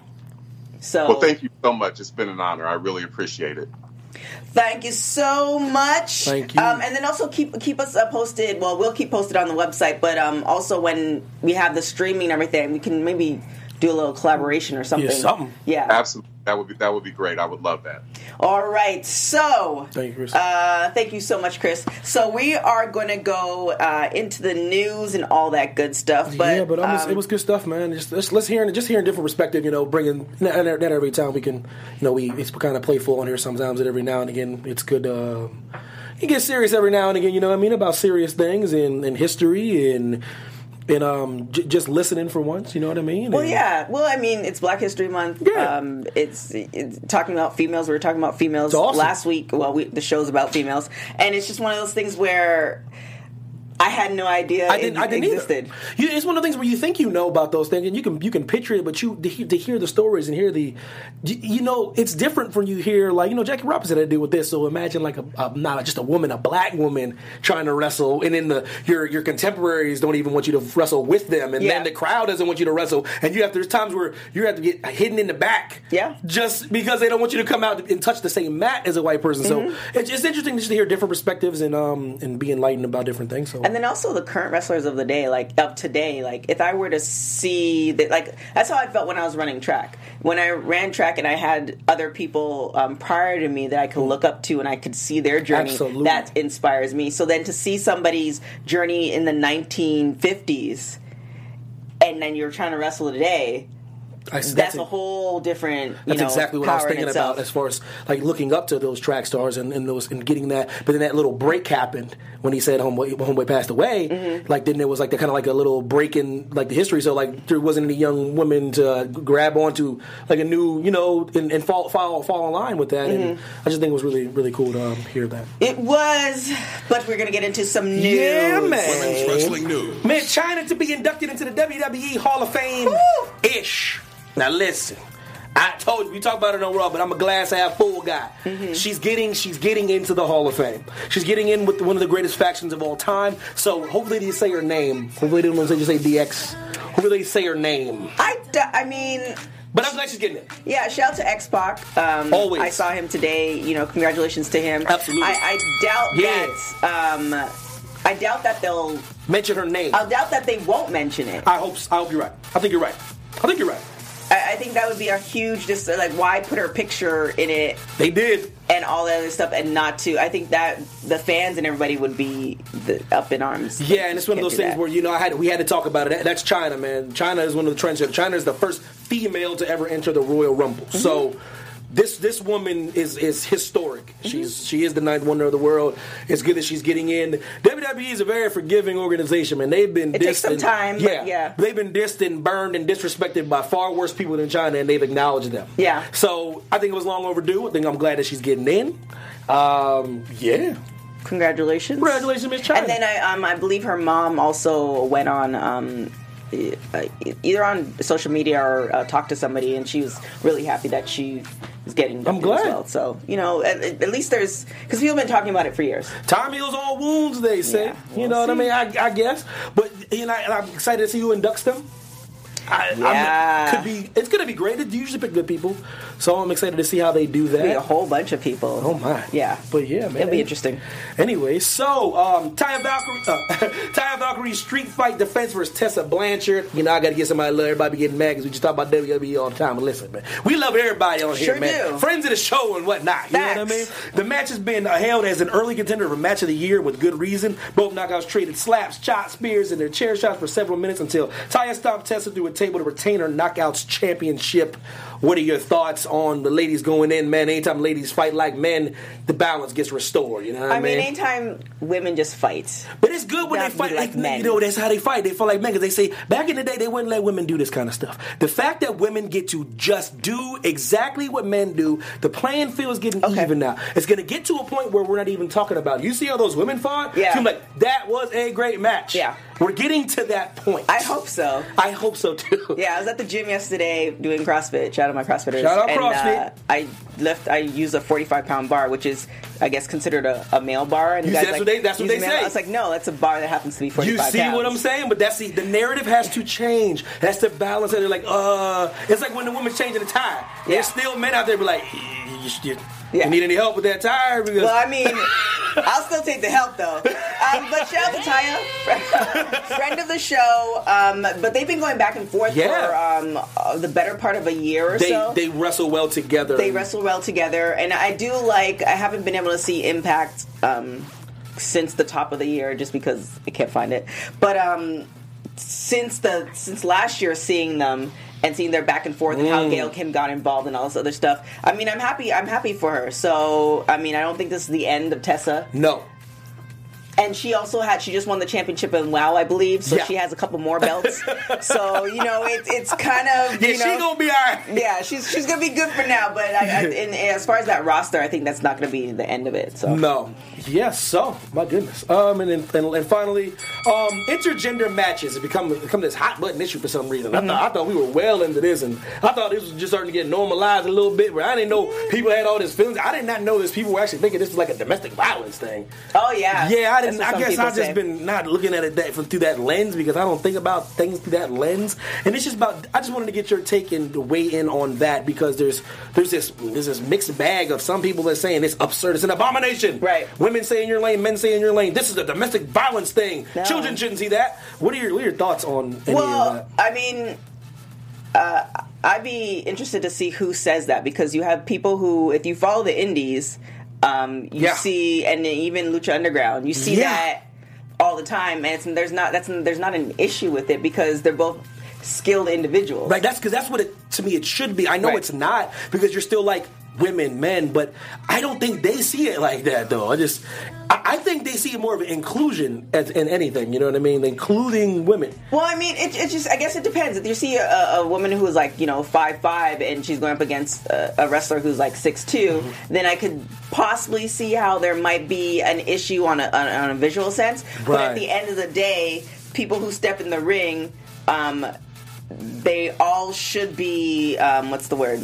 Speaker 4: So
Speaker 6: Well, thank you so much. It's been an honor. I really appreciate it.
Speaker 4: Thank you so much.
Speaker 5: Thank you.
Speaker 4: Um, and then also keep keep us uh, posted. Well, we'll keep posted on the website, but um, also when we have the streaming and everything, we can maybe do a little collaboration or something.
Speaker 5: Yeah, something.
Speaker 4: Yeah.
Speaker 6: Absolutely, that would be that would be great. I would love that.
Speaker 4: All right. So,
Speaker 5: Thank you, Chris.
Speaker 4: Uh, thank you so much, Chris. So we are going to go uh, into the news and all that good stuff. But,
Speaker 5: yeah, but I'm just,
Speaker 4: um,
Speaker 5: it was good stuff, man. Just let's, let's hear just hearing different perspective. You know, bringing not, not every time we can. You know, we it's kind of playful on here sometimes. And every now and again, it's good. Uh, you get serious every now and again. You know what I mean, about serious things in, in history and and um, j- just listening for once. You know what I mean?
Speaker 4: Well,
Speaker 5: and,
Speaker 4: yeah. Well, I mean, it's Black History Month.
Speaker 5: Yeah.
Speaker 4: Um, it's, it's talking about females. We were talking about females
Speaker 5: awesome.
Speaker 4: last week. Well, we, the show's about females, and it's just one of those things where I had no idea
Speaker 5: I didn't,
Speaker 4: it
Speaker 5: I didn't
Speaker 4: existed.
Speaker 5: You, it's one of the things where you think you know about those things, and you can you can picture it, but you to hear, to hear the stories and hear the, you, you know, it's different when you hear like you know Jackie Robinson had to deal with this. So imagine like a, a not just a woman, a black woman trying to wrestle, and then the your your contemporaries don't even want you to wrestle with them, and
Speaker 4: Yeah.
Speaker 5: then the crowd doesn't want you to wrestle, and you have there's times where you have to get hidden in the back,
Speaker 4: Yeah.
Speaker 5: just because they don't want you to come out and touch the same mat as a white person.
Speaker 4: Mm-hmm.
Speaker 5: So it's, it's interesting just to hear different perspectives and um and be enlightened about different things. So
Speaker 4: And then also the current wrestlers of the day, like of today, like if I were to see that, like that's how I felt when I was running track. When I ran track and I had other people um, prior to me that I could look up to and I could see their journey,
Speaker 5: Absolutely.
Speaker 4: that inspires me. So then to see somebody's journey in the nineteen fifties and then you're trying to wrestle today,
Speaker 5: I-
Speaker 4: that's,
Speaker 5: it.
Speaker 4: a whole different. You
Speaker 5: That's
Speaker 4: know,
Speaker 5: exactly what I was
Speaker 4: power in
Speaker 5: thinking
Speaker 4: itself.
Speaker 5: about as far as like looking up to those track stars and, and those and getting that. But then that little break happened when he said homeboy, homeboy passed away.
Speaker 4: Mm-hmm.
Speaker 5: Like then there was like the kind of like a little break in like the history. So like there wasn't any young women to grab onto like a new you know and, and fall fall fall in line with that. And I just think it was really really cool to um, hear that.
Speaker 4: It was, but we're gonna get into some news.
Speaker 5: Yeah, man.
Speaker 7: Women's Wrestling News.
Speaker 5: Man, China to be inducted into the W W E Hall of Fame ish. Now listen, I told you we talk about it on Raw, but I'm a glass half full guy.
Speaker 4: Mm-hmm.
Speaker 5: She's getting she's getting into the Hall of Fame. She's getting in with one of the greatest factions of all time. So hopefully they say her name. Hopefully they don't just say D X. Hopefully they say her name.
Speaker 4: I, d- I mean,
Speaker 5: But I'm glad she's getting it.
Speaker 4: yeah, shout out to X-Pac. Um,
Speaker 5: Always.
Speaker 4: I saw him today. You know, congratulations to him.
Speaker 5: Absolutely.
Speaker 4: I, I doubt
Speaker 5: Yeah.
Speaker 4: that. Um, I doubt that they'll.
Speaker 5: Mention her name.
Speaker 4: I doubt that they won't mention it.
Speaker 5: I hope I hope you're right. I think you're right. I think you're right.
Speaker 4: I, I think that would be a huge, just like, why put her picture in it
Speaker 5: They did.
Speaker 4: and all that other stuff, and not to. I think that the fans and everybody would be the, up in arms.
Speaker 5: Yeah, and it's one of
Speaker 4: Can't
Speaker 5: those
Speaker 4: do
Speaker 5: things
Speaker 4: that.
Speaker 5: where you know I had we had to talk about it. That's China, man. China is one of the trends here. China is the first female to ever enter the Royal Rumble.
Speaker 4: Mm-hmm.
Speaker 5: So this this woman is is historic.
Speaker 4: Mm-hmm.
Speaker 5: She's she is the ninth wonder of the world. It's good that she's getting in. W W E is a very forgiving organization, man. They've been
Speaker 4: It
Speaker 5: dissed
Speaker 4: takes some
Speaker 5: and-
Speaker 4: time,
Speaker 5: Yeah,
Speaker 4: but yeah.
Speaker 5: they've been dissed and burned and disrespected by far worse people than China, and they've acknowledged them.
Speaker 4: Yeah.
Speaker 5: So I think it was long overdue. I think I'm glad that she's getting in. Um, yeah.
Speaker 4: Congratulations.
Speaker 5: Congratulations, Miss China.
Speaker 4: And then I, um, I believe her mom also went on, um, e- uh, either on social media or uh, talked to somebody, and she was really happy that she was getting inducted
Speaker 5: glad.
Speaker 4: as well. So, you know, at, at least there's, because people have been talking about it for years.
Speaker 5: Time heals all wounds, they say.
Speaker 4: Yeah,
Speaker 5: you
Speaker 4: we'll
Speaker 5: know what I
Speaker 4: see.
Speaker 5: mean? I, I guess. But you know, and I'm excited to see who inducts them. I,
Speaker 4: Yeah.
Speaker 5: I'm, could be. It's gonna be great. They usually pick good people, so I'm excited to see how they do that.
Speaker 4: Be a whole bunch of people.
Speaker 5: Oh my!
Speaker 4: Yeah.
Speaker 5: but yeah, man,
Speaker 4: It'll be interesting.
Speaker 5: Anyway, so um, Taya Valkyrie, uh, Taya Valkyrie's street fight defense versus Tessa Blanchard. You know, I got to get somebody. Let everybody be getting mad because we just talk about W W E all the time. But listen, man, we love everybody on here,
Speaker 4: Sure
Speaker 5: man.
Speaker 4: do.
Speaker 5: Friends of the show and whatnot. You know what I mean?
Speaker 4: Facts.
Speaker 5: The match has been hailed as an early contender for match of the year with good reason. Both knockouts traded slaps, chops, spears, and their chair shots for several minutes until Taya stomped Tessa through a table to retain her knockouts championship. What are your thoughts on the ladies going in, man? Anytime ladies fight like men, the balance gets restored. You know what I,
Speaker 4: I mean, anytime women just fight.
Speaker 5: But it's good when
Speaker 4: Not
Speaker 5: they fight
Speaker 4: be like
Speaker 5: like
Speaker 4: men.
Speaker 5: You know, that's how they fight. They fight like men because they say back in the day they wouldn't let women do this kind of stuff. The fact that women get to just do exactly what men do, the playing field is getting
Speaker 4: Okay.
Speaker 5: even now. It's going to get to a point where we're not even talking about it. You see how those women fought?
Speaker 4: Yeah.
Speaker 5: Seem like that was a great match.
Speaker 4: Yeah.
Speaker 5: We're getting to that point.
Speaker 4: I hope so.
Speaker 5: I hope so too.
Speaker 4: Yeah, I was at the gym yesterday doing CrossFit. Shout out my CrossFitters.
Speaker 5: Shout out
Speaker 4: and,
Speaker 5: CrossFit.
Speaker 4: Uh, I lift. I use a forty-five pound bar, which is, I guess, considered a, a male bar. And the
Speaker 5: You
Speaker 4: guy's
Speaker 5: said that's
Speaker 4: like,
Speaker 5: what they- that's what
Speaker 4: "Use
Speaker 5: they
Speaker 4: a male-"
Speaker 5: say.
Speaker 4: I was like, no, that's a bar that happens to be
Speaker 5: You
Speaker 4: forty-five
Speaker 5: see
Speaker 4: pounds.
Speaker 5: what I'm saying? But that's the, the narrative has to change. That's the balance. And they're like, uh, it's like when the woman's changing the tire.
Speaker 4: Yeah.
Speaker 5: There's still men out there be like, you, you, you,
Speaker 4: Yeah.
Speaker 5: you need any help with that tire? Because
Speaker 4: Well, I mean, I'll still take the help though. Um, but shout out to Taya, friend of the show. Um, but they've been going back and forth
Speaker 5: Yeah.
Speaker 4: for um, uh, the better part of a year or
Speaker 5: they
Speaker 4: so.
Speaker 5: they wrestle well together.
Speaker 4: They wrestle well together, and I do like. I haven't been able to see Impact um, since the top of the year, just because I can't find it. But um, since the since last year, seeing them and seeing their back and forth and
Speaker 5: Mm.
Speaker 4: how Gail Kim got involved and all this other stuff. I mean, I'm happy. I'm happy for her. So, I mean, I don't think this is the end of Tessa.
Speaker 5: No.
Speaker 4: And she also had, she just won the championship in WoW, I believe, so
Speaker 5: Yeah.
Speaker 4: she has a couple more belts. So, you know, it, it's kind of,
Speaker 5: Yeah,
Speaker 4: you know.
Speaker 5: she gonna be all right.
Speaker 4: Yeah, she's she's going to be good for now, but I, I, and as far as that roster, I think that's not going to be the end of it. So
Speaker 5: No. Yes, so, my goodness. Um, and, then, and and finally, um, intergender matches have become, become this hot button issue for some reason.
Speaker 4: Mm-hmm.
Speaker 5: I, thought, I thought we were well into this, and I thought this was just starting to get normalized a little bit, but I didn't know people had all this feelings. I did not know this. People were actually thinking this was like a domestic violence thing.
Speaker 4: Oh, yeah.
Speaker 5: Yeah, I didn't.
Speaker 4: That's what
Speaker 5: I
Speaker 4: some
Speaker 5: guess
Speaker 4: people
Speaker 5: I've just
Speaker 4: say.
Speaker 5: been not looking at it that from through that lens because I don't think about things through that lens. And it's just about. I just wanted to get your take and to weigh in on that because there's there's this there's this mixed bag of some people that are saying it's absurd, it's an abomination.
Speaker 4: Right.
Speaker 5: Women say in your lane, men say in your lane. This is a domestic violence thing.
Speaker 4: No.
Speaker 5: Children shouldn't see that. What are your what are your thoughts on any
Speaker 4: Well,
Speaker 5: of that?
Speaker 4: I mean, uh, I'd be interested to see who says that because you have people who, if you follow the indies, um, you
Speaker 5: Yeah.
Speaker 4: see, and even Lucha Underground, you see
Speaker 5: Yeah.
Speaker 4: that all the time, and it's, there's not that's there's not an issue with it because they're both skilled individuals.
Speaker 5: Right, that's because that's what it to me it should be. I know
Speaker 4: Right.
Speaker 5: it's not because you're still like women, men, but I don't think they see it like that though. I just I, I think they see it more of an inclusion as in anything. You know what I mean? Including women.
Speaker 4: Well, I mean, it, it just, I guess it depends. If you see a, a woman who is like, you know, five five and she's going up against a, a wrestler who's like six two,
Speaker 5: Mm-hmm.
Speaker 4: then I could possibly see how there might be an issue on a, on, on a visual sense. But
Speaker 5: Right.
Speaker 4: at the end of the day, people who step in the ring, um, they all should be, um, what's the word?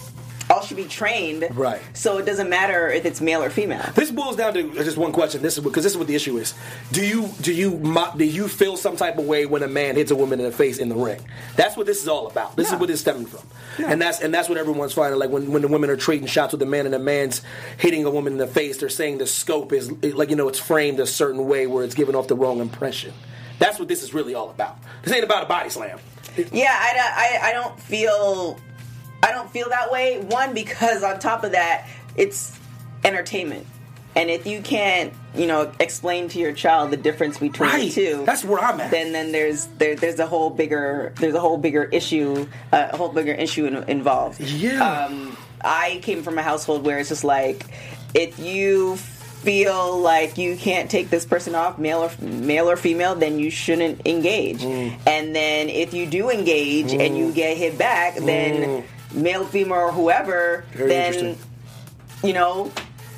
Speaker 4: All should be trained.
Speaker 5: Right.
Speaker 4: So it doesn't matter if it's male or female.
Speaker 5: This boils down to just one question. This is because this is what the issue is. Do you do you mo- do you feel some type of way when a man hits a woman in the face in the ring? That's what this is all about. This
Speaker 4: No.
Speaker 5: is what it's stemming from, and that's and that's what everyone's finding. Like when, when the women are trading shots with the man and the man's hitting a woman in the face, they're saying the scope is like you know it's framed a certain way where it's giving off the wrong impression. That's what this is really all about. This ain't about a body slam.
Speaker 4: Yeah, I, I, I don't feel I don't feel that way. One, because on top of that, it's entertainment, and if you can't, you know, explain to your child the difference between
Speaker 5: Right.
Speaker 4: the two,
Speaker 5: That's where I'm at.
Speaker 4: Then, then there's there, there's a whole bigger there's a whole bigger issue, uh, a whole bigger issue in, involved.
Speaker 5: Yeah.
Speaker 4: Um, I came from a household where it's just like, if you feel like you can't take this person off, male or male or female, then you shouldn't engage.
Speaker 5: Mm.
Speaker 4: And then if you do engage and you get hit back, then male, female, or whoever,
Speaker 5: Very
Speaker 4: then
Speaker 5: interesting.
Speaker 4: you know,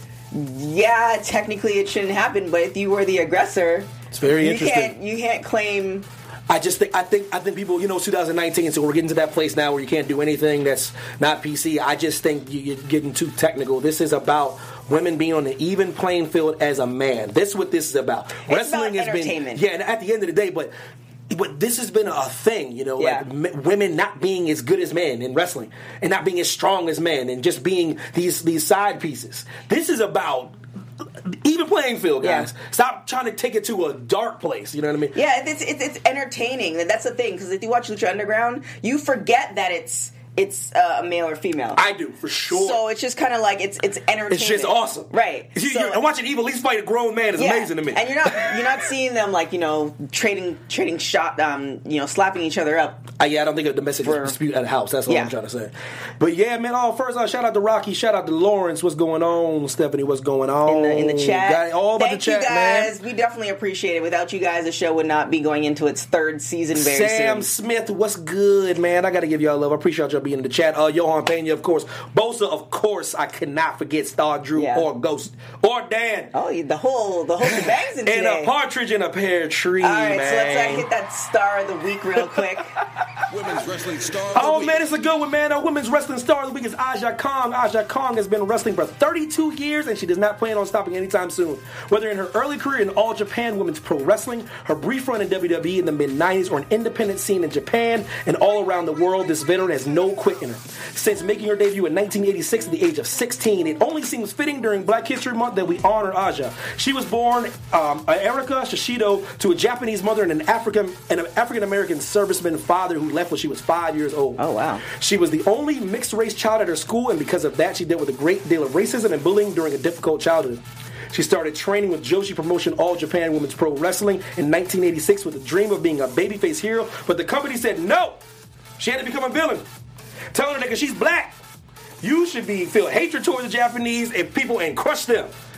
Speaker 4: yeah, technically it shouldn't happen. But if you were the aggressor,
Speaker 5: It's very
Speaker 4: you
Speaker 5: interesting.
Speaker 4: can't you can't claim.
Speaker 5: I just think I think I think people, you know, it's two thousand nineteen, so we're getting to that place now where you can't do anything that's not P C. I just think you, you're getting too technical. This is about women being on an even playing field as a man. This is what this is about.
Speaker 4: It's about entertainment.
Speaker 5: been, yeah, and at the end of the day, but. But this has been a thing, you know,
Speaker 4: Yeah.
Speaker 5: like m- women not being as good as men in wrestling, and not being as strong as men, and just being these these side pieces. This is about even playing field, guys.
Speaker 4: Yeah.
Speaker 5: Stop trying to take it to a dark place. You know what I mean?
Speaker 4: Yeah, it's it's, it's entertaining. And that's the thing, because if you watch Lucha Underground, you forget that it's it's uh, a male or female.
Speaker 5: I do, for sure.
Speaker 4: So it's just kind of like it's it's entertainment.
Speaker 5: It's just awesome,
Speaker 4: right?
Speaker 5: You,
Speaker 4: So-
Speaker 5: you, and watching Evil East fight a grown man is
Speaker 4: yeah.
Speaker 5: amazing to me.
Speaker 4: And you're not you're not seeing them like you know trading trading shot um you know slapping each other up.
Speaker 5: Uh, yeah, I don't think a domestic
Speaker 4: For-
Speaker 5: dispute at a house. That's all
Speaker 4: Yeah.
Speaker 5: I'm trying to say. But yeah, man. Oh, first, uh, shout out to Rocky. Shout out to Lawrence. What's going on, Stephanie? What's going on
Speaker 4: In the, in the chat,
Speaker 5: Got it all about
Speaker 4: thank
Speaker 5: the chat,
Speaker 4: you guys.
Speaker 5: man.
Speaker 4: We definitely appreciate it. Without you guys, the show would not be going into its third season very
Speaker 5: Sam
Speaker 4: soon.
Speaker 5: Smith, what's good, man? I got to give y'all love. I appreciate y'all being in the chat. Uh, Johan Pena, of course. Bosa, of course. I could not forget Star Drew
Speaker 4: Yeah.
Speaker 5: or Ghost or Dan.
Speaker 4: Oh, the whole the whole shebang's in
Speaker 5: And
Speaker 4: today.
Speaker 5: a partridge in a pear tree,
Speaker 4: All right,
Speaker 5: man.
Speaker 4: so let's uh, hit that star of the week real quick.
Speaker 7: Women's Wrestling Star of the
Speaker 5: Oh
Speaker 7: Week.
Speaker 5: man, it's a good one, man. Our women's wrestling star of the week is Aja Kong. Aja Kong has been wrestling for thirty-two years, and she does not plan on stopping anytime soon. Whether in her early career in All Japan Women's Pro Wrestling, her brief run in W W E in the mid nineties, or an independent scene in Japan and all around the world, this veteran has no quit in her. Since making her debut in nineteen eighty-six at the age of sixteen, it only seems fitting during Black History Month that we honor Aja. She was born um, Erika Shishido to a Japanese mother and an African and an African American serviceman father who left when she was five years old.
Speaker 4: Oh, wow.
Speaker 5: She was the only mixed race child at her school, and because of that, she dealt with a great deal of racism and bullying during a difficult childhood. She started training with Joshi Promotion All Japan Women's Pro Wrestling in nineteen eighty-six with the dream of being a babyface hero, but the company said no. She had to become a villain, telling her that because she's black, you should be feel hatred towards the Japanese and people and crush them.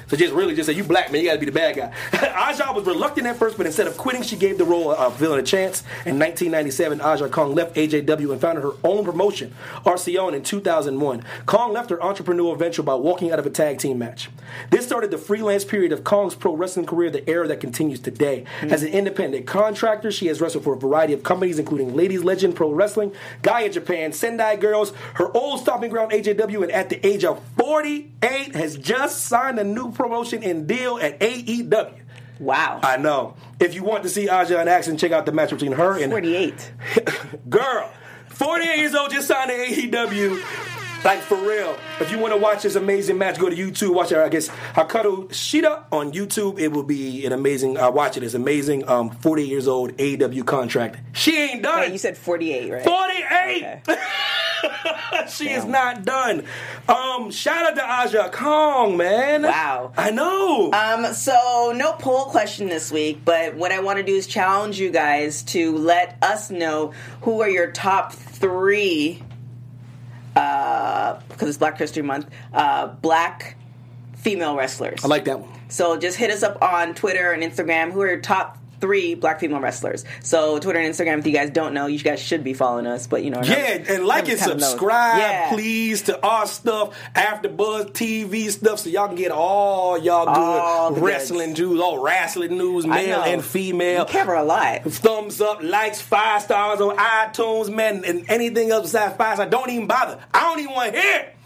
Speaker 5: So just really just say, you black, man, you gotta be the bad guy. Aja was reluctant at first, but instead of quitting, she gave the role of villain a chance. In nineteen ninety-seven, Aja Kong left A J W and founded her own promotion, Arceon, in two thousand one. Kong left her entrepreneurial venture by walking out of a tag team match. This started the freelance period of Kong's pro wrestling career, the era that continues today. Mm-hmm. As an independent contractor, she has wrestled for a variety of companies, including Ladies Legend Pro Wrestling, Gaia Japan, Sendai Girls, her old stomping ground A J W, and at the age of forty-eight has just signed a new promotion and deal at A E W.
Speaker 4: Wow.
Speaker 5: I know. If you want to see Aja in action, check out the match between her and...
Speaker 4: forty-eight.
Speaker 5: Girl, forty-eight years old, just signed to A E W. Like, for real. If you want to watch this amazing match, go to YouTube. Watch it, I guess, Hikaru Shida on YouTube. It will be an amazing... Uh, watch it. It's amazing. Um, forty-eight years old, A E W contract. She ain't done.
Speaker 4: Wait, you said forty-eight, right?
Speaker 5: forty-eight! Okay. She Damn. is not done. Um, shout out to Aja Kong, man.
Speaker 4: Wow.
Speaker 5: I know.
Speaker 4: Um, so, no poll question this week, but what I want to do is challenge you guys to let us know who are your top three, uh, because it's Black History Month, uh, black female wrestlers.
Speaker 5: I like that one.
Speaker 4: So just hit us up on Twitter and Instagram. Who are your top three black female wrestlers? So Twitter and Instagram, if you guys don't know, you guys should be following us, but you know.
Speaker 5: Yeah,
Speaker 4: never,
Speaker 5: and like and subscribe,
Speaker 4: yeah.
Speaker 5: please, to our stuff, AfterBuzz T V stuff, so y'all can get all y'all good
Speaker 4: all
Speaker 5: wrestling news, all wrestling news, male and female.
Speaker 4: We cover a lot.
Speaker 5: Thumbs up, likes, five stars on iTunes, man, and anything else besides five stars, don't even bother. I don't even want to hear it.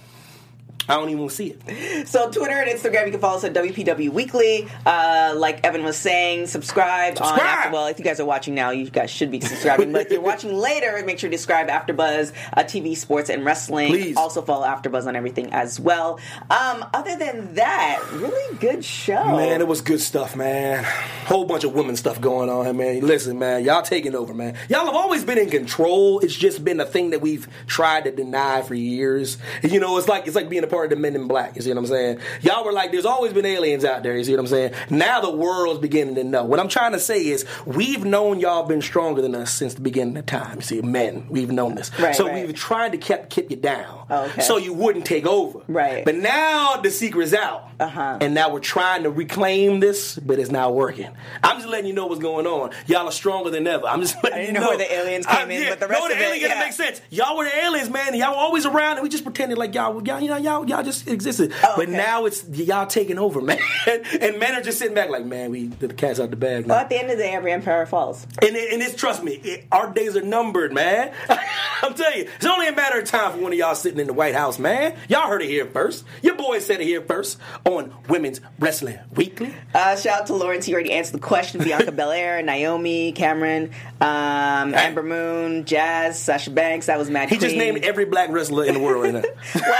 Speaker 5: I don't even want to see it.
Speaker 4: So Twitter and Instagram, you can follow us at W P W Weekly. Uh, like Evan was saying, subscribe,
Speaker 5: subscribe.
Speaker 4: on After. Well, if you guys are watching now, you guys should be subscribing. But if you're watching later, make sure to subscribe AfterBuzz, uh, T V, sports, and wrestling.
Speaker 5: Please.
Speaker 4: Also follow AfterBuzz on everything as well. Um, other than that, really good show.
Speaker 5: Man, it was good stuff, man. Whole bunch of women stuff going on, man. Listen, man, y'all taking over, man. Y'all have always been in control. It's just been a thing that we've tried to deny for years. And, you know, it's like it's like being a part of the Men in Black. You see what I'm saying? Y'all were like, there's always been aliens out there. You see what I'm saying? Now the world's beginning to know. What I'm trying to say is, we've known y'all been stronger than us since the beginning of time. You see, men, we've known this.
Speaker 4: Right,
Speaker 5: so
Speaker 4: right.
Speaker 5: we've tried to keep, keep you down.
Speaker 4: Oh, okay.
Speaker 5: So you wouldn't take over.
Speaker 4: Right.
Speaker 5: But now the secret's out.
Speaker 4: Uh-huh.
Speaker 5: And now we're trying to reclaim this, but it's not working. I'm just letting you know what's going on. Y'all are stronger than ever. I'm just letting
Speaker 4: I didn't
Speaker 5: you
Speaker 4: know
Speaker 5: know.
Speaker 4: where the aliens came
Speaker 5: I'm,
Speaker 4: in,
Speaker 5: yeah,
Speaker 4: but the rest
Speaker 5: no, the
Speaker 4: of it,
Speaker 5: aliens
Speaker 4: yeah.
Speaker 5: gotta make sense. Y'all were the aliens, man. Y'all were always around, and we just pretended like y'all, y'all, you know, y'all, y'all just existed.
Speaker 4: Oh,
Speaker 5: but
Speaker 4: okay.
Speaker 5: now it's y'all taking over, man. And men are just sitting back like, man, we did the cat's out the bag now.
Speaker 4: Well, at the end of the day, every empire falls.
Speaker 5: And, it, and it's, trust me, it, our days are numbered, man. I'm telling you, it's only a matter of time for one of y'all sitting in the White House, man. Y'all heard it here first. Your boys said it here first on Women's Wrestling Weekly.
Speaker 4: Uh, shout out to Lawrence. He already answered the question. Bianca Belair, Naomi, Cameron, um, Amber Moon, Jazz, Sasha Banks. That was Mad
Speaker 5: He
Speaker 4: Queen.
Speaker 5: just named every black wrestler in the world right now.
Speaker 4: Well,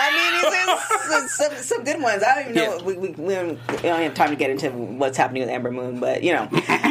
Speaker 4: I mean, it's, it's, some, some good ones. I don't even know.
Speaker 5: Yeah.
Speaker 4: We, we, we, don't, we don't have time to get into what's happening with Amber Moon, but, you know.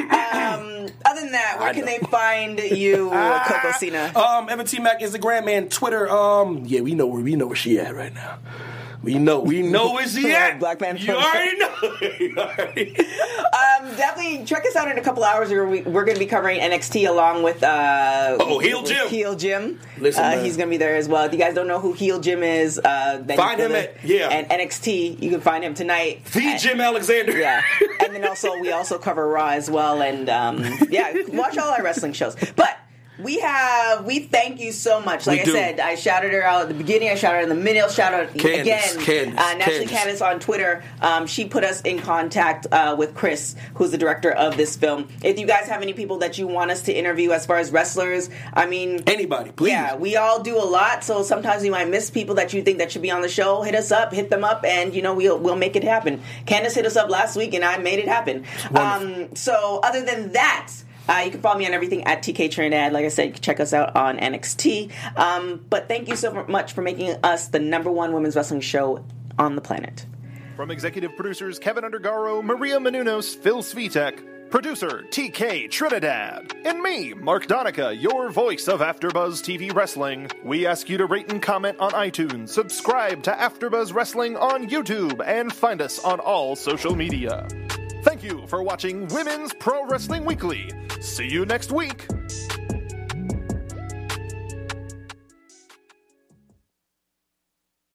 Speaker 4: Um, other than that, where
Speaker 5: I
Speaker 4: can
Speaker 5: know.
Speaker 4: they find you, Coco Cena?
Speaker 5: Um, Evan T. Mac, Instagram, man, Twitter. Um, yeah, we know where we know where she at right now. We know, we know where she at.
Speaker 4: Black Panther.
Speaker 5: You already know. You already.
Speaker 4: Um, definitely check us out in a couple hours. We're, we're going to be covering N X T along with uh,
Speaker 5: oh Heel Jim.
Speaker 4: Heel Jim.
Speaker 5: Listen,
Speaker 4: uh,
Speaker 5: man.
Speaker 4: he's going to be there as well. If you guys don't know who Heel Jim is, uh, then
Speaker 5: Find
Speaker 4: you
Speaker 5: him
Speaker 4: go
Speaker 5: at- yeah.
Speaker 4: and N X T. You can find him tonight.
Speaker 5: The
Speaker 4: at,
Speaker 5: Jim Alexander.
Speaker 4: Yeah, and then also we also cover Raw as well, and um, yeah, watch all our wrestling shows. But we have we thank you so much. Like
Speaker 5: We
Speaker 4: I
Speaker 5: do.
Speaker 4: said, I shouted her out at the beginning. I shouted her in the middle. I'll shout out
Speaker 5: Candace,
Speaker 4: again.
Speaker 5: Candace,
Speaker 4: uh, Naturally,
Speaker 5: Candace.
Speaker 4: Candace on Twitter. Um, she put us in contact uh, with Chris, who's the director of this film. If you guys have any people that you want us to interview as far as wrestlers, I mean,
Speaker 5: Anybody, please.
Speaker 4: yeah, we all do a lot. So sometimes you might miss people that you think that should be on the show. Hit us up, hit them up, and you know we'll we'll make it happen. Candace hit us up last week, and I made it happen. Um, so other than that. Uh, you can follow me on everything at T K Trinidad. Like I said, you can check us out on N X T. Um, but thank you so much for making us the number one women's wrestling show on the planet.
Speaker 8: From executive producers Kevin Undergaro, Maria Menounos, Phil Svitek, producer T K Trinidad, and me, Mark Donica, your voice of AfterBuzz T V Wrestling, we ask you to rate and comment on iTunes, subscribe to AfterBuzz Wrestling on YouTube, and find us on all social media. Thank you for watching Women's Pro Wrestling Weekly. See you next week.